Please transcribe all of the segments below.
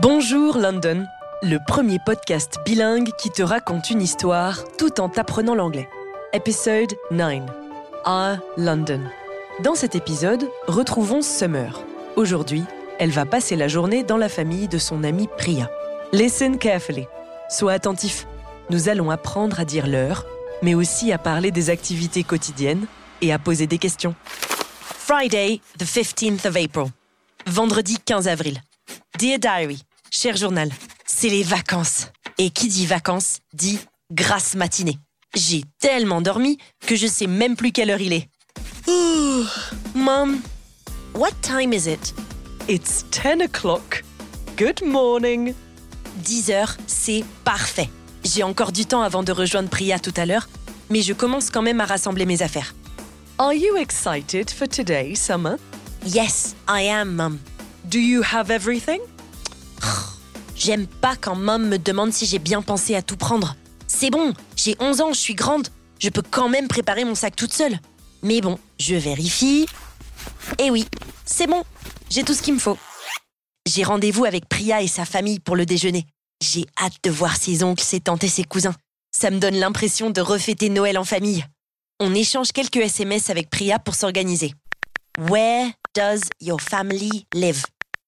Bonjour London, le premier podcast bilingue qui te raconte une histoire tout en t'apprenant l'anglais. Épisode 9. London. Dans cet épisode, retrouvons Summer. Aujourd'hui, elle va passer la journée dans la famille de son amie Priya. Listen carefully. Sois attentif. Nous allons apprendre à dire l'heure, mais aussi à parler des activités quotidiennes et à poser des questions. Friday, the 15th of April. Vendredi 15 avril. Dear Diary, cher journal, c'est les vacances. Et qui dit vacances, dit grasse matinée. J'ai tellement dormi que je sais même plus quelle heure il est. Mom, what time is it? It's 10 o'clock. Good morning. 10 heures, c'est parfait. J'ai encore du temps avant de rejoindre Priya tout à l'heure, mais je commence quand même à rassembler mes affaires. Are you excited for today, Summer? Yes, I am, Mom. Do you have everything? J'aime pas quand Mom me demande si j'ai bien pensé à tout prendre. C'est bon, j'ai 11 ans, je suis grande. Je peux quand même préparer mon sac toute seule. Mais bon, je vérifie. Et oui, c'est bon, j'ai tout ce qu'il me faut. J'ai rendez-vous avec Priya et sa famille pour le déjeuner. J'ai hâte de voir ses oncles, ses tantes et ses cousins. Ça me donne l'impression de refêter Noël en famille. On échange quelques SMS avec Priya pour s'organiser. Where does your family live?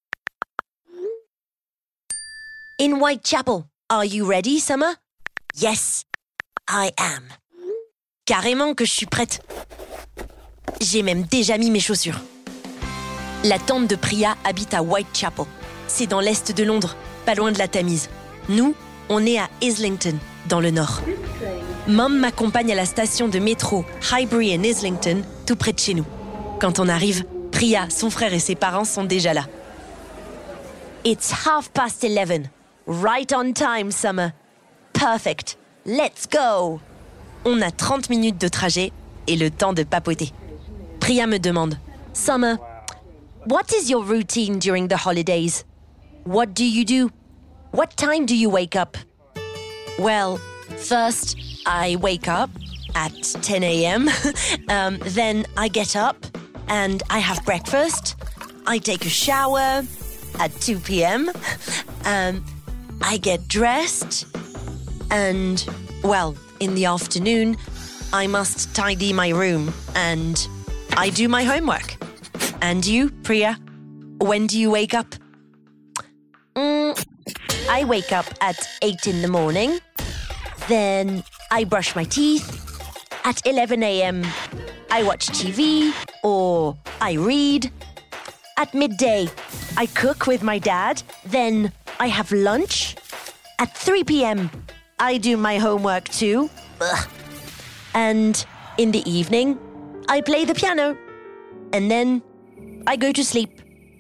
In Whitechapel. Are you ready, Summer? Yes, I am. Carrément que je suis prête. J'ai même déjà mis mes chaussures. La tante de Priya habite à Whitechapel. C'est dans l'est de Londres, pas loin de la Tamise. Nous, on est à Islington, dans le nord. Mom m'accompagne à la station de métro Highbury and Islington, tout près de chez nous. Quand on arrive, Priya, son frère et ses parents sont déjà là. It's 11:30. Right on time, Summer. Perfect. Let's go. On a 30 minutes de trajet et le temps de papoter. Priya me demande, Summer, what is your routine during the holidays? What do you do? What time do you wake up? Well, first, I wake up at 10 a.m. Then I get up and I have breakfast. I take a shower at 2 p.m. I get dressed. And, well, in the afternoon, I must tidy my room and I do my homework. And you, Priya? When do you wake up? I wake up at 8 in the morning. Then I brush my teeth. At 11 a.m., I watch TV or I read. At midday, I cook with my dad. Then I have lunch. At 3 p.m., I do my homework too. Ugh. And in the evening, I play the piano. And then I go to sleep.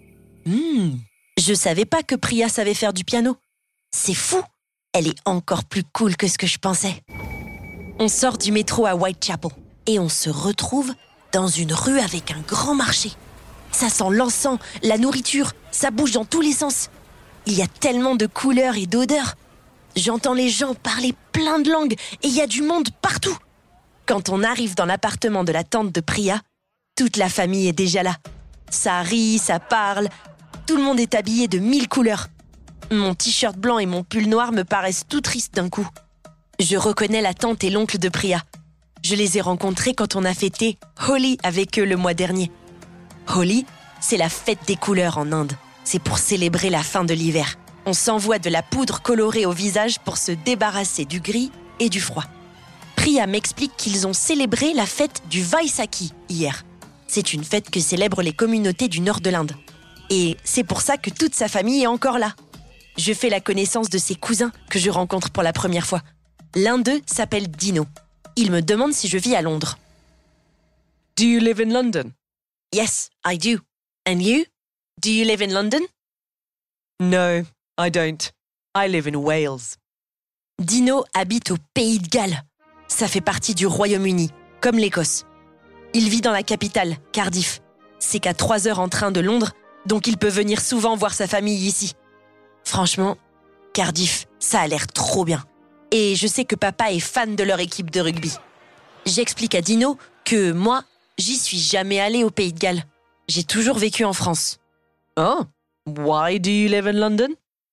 Je savais pas que Priya savait faire du piano. C'est fou. Elle est encore plus cool que ce que je pensais. On sort du métro à Whitechapel et on se retrouve dans une rue avec un grand marché. Ça sent l'encens, la nourriture, ça bouge dans tous les sens. Il y a tellement de couleurs et d'odeurs. J'entends les gens parler plein de langues et il y a du monde partout. Quand on arrive dans l'appartement de la tante de Priya, toute la famille est déjà là. Ça rit, ça parle. Tout le monde est habillé de 1000 couleurs. Mon t-shirt blanc et mon pull noir me paraissent tout tristes d'un coup. Je reconnais la tante et l'oncle de Priya. Je les ai rencontrés quand on a fêté Holi avec eux le mois dernier. Holi, c'est la fête des couleurs en Inde. C'est pour célébrer la fin de l'hiver. On s'envoie de la poudre colorée au visage pour se débarrasser du gris et du froid. Priya m'explique qu'ils ont célébré la fête du Vaisakhi hier. C'est une fête que célèbrent les communautés du nord de l'Inde. Et c'est pour ça que toute sa famille est encore là. Je fais la connaissance de ses cousins que je rencontre pour la première fois. L'un d'eux s'appelle Dino. Il me demande si je vis à Londres. Do you live in London? Yes, I do. And you? Do you live in London? No, I don't. I live in Wales. Dino habite au Pays de Galles. Ça fait partie du Royaume-Uni, comme l'Écosse. Il vit dans la capitale, Cardiff. C'est qu'à 3 heures en train de Londres, donc il peut venir souvent voir sa famille ici. Franchement, Cardiff, ça a l'air trop bien. Et je sais que papa est fan de leur équipe de rugby. J'explique à Dino que moi, j'y suis jamais allée au Pays de Galles. J'ai toujours vécu en France. Oh, why do you live in London?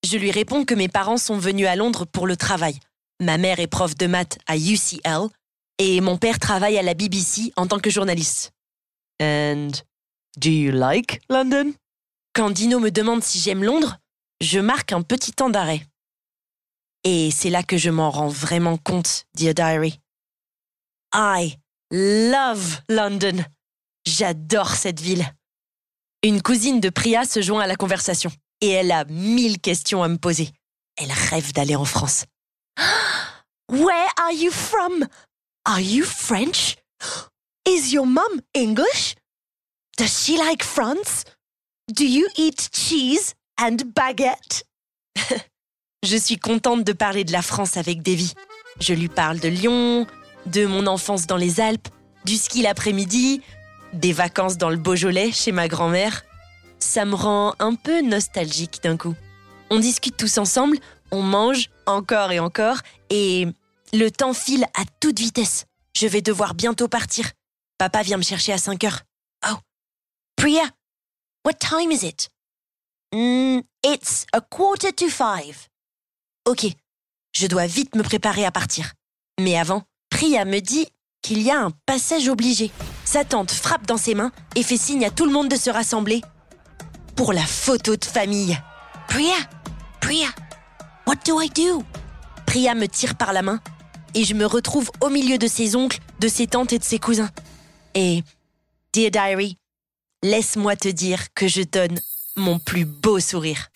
Je lui réponds que mes parents sont venus à Londres pour le travail. Ma mère est prof de maths à UCL et mon père travaille à la BBC en tant que journaliste. And do you like London? Quand Dino me demande si j'aime Londres, je marque un petit temps d'arrêt. Et c'est là que je m'en rends vraiment compte, Dear Diary. I love London. J'adore cette ville. Une cousine de Priya se joint à la conversation et elle a 1000 questions à me poser. Elle rêve d'aller en France. Where are you from? Are you French? Is your mum English? Does she like France? Do you eat cheese and baguette? Je suis contente de parler de la France avec Davy. Je lui parle de Lyon, de mon enfance dans les Alpes, du ski l'après-midi, des vacances dans le Beaujolais chez ma grand-mère. Ça me rend un peu nostalgique d'un coup. On discute tous ensemble, on mange encore et encore, et le temps file à toute vitesse. Je vais devoir bientôt partir. Papa vient me chercher à 5h. Oh, Priya, what time is it? It's 4:45. Ok, je dois vite me préparer à partir. Mais avant, Priya me dit qu'il y a un passage obligé. Sa tante frappe dans ses mains et fait signe à tout le monde de se rassembler pour la photo de famille. Priya, what do I do? Priya me tire par la main et je me retrouve au milieu de ses oncles, de ses tantes et de ses cousins. Et, Dear Diary, laisse-moi te dire que je donne mon plus beau sourire.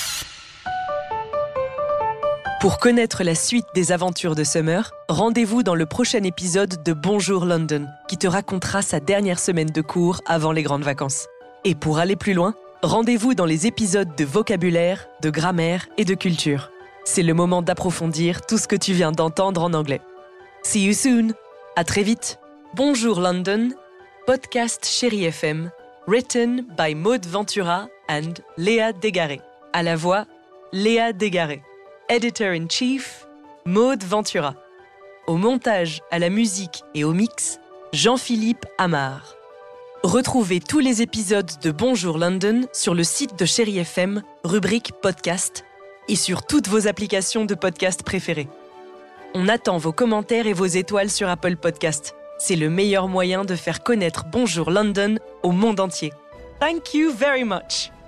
Pour connaître la suite des aventures de Summer, rendez-vous dans le prochain épisode de Bonjour London, qui te racontera sa dernière semaine de cours avant les grandes vacances. Et pour aller plus loin, rendez-vous dans les épisodes de vocabulaire, de grammaire et de culture. C'est le moment d'approfondir tout ce que tu viens d'entendre en anglais. See you soon! À très vite! Bonjour London, podcast Chérie FM, written by Maud Ventura and Léa Dégaré. À la voix, Léa Dégaré. Editor-in-Chief, Maud Ventura. Au montage, à la musique et au mix, Jean-Philippe Amar. Retrouvez tous les épisodes de Bonjour London sur le site de Chérie FM, rubrique podcast, et sur toutes vos applications de podcast préférées. On attend vos commentaires et vos étoiles sur Apple Podcast. C'est le meilleur moyen de faire connaître Bonjour London au monde entier. Thank you very much.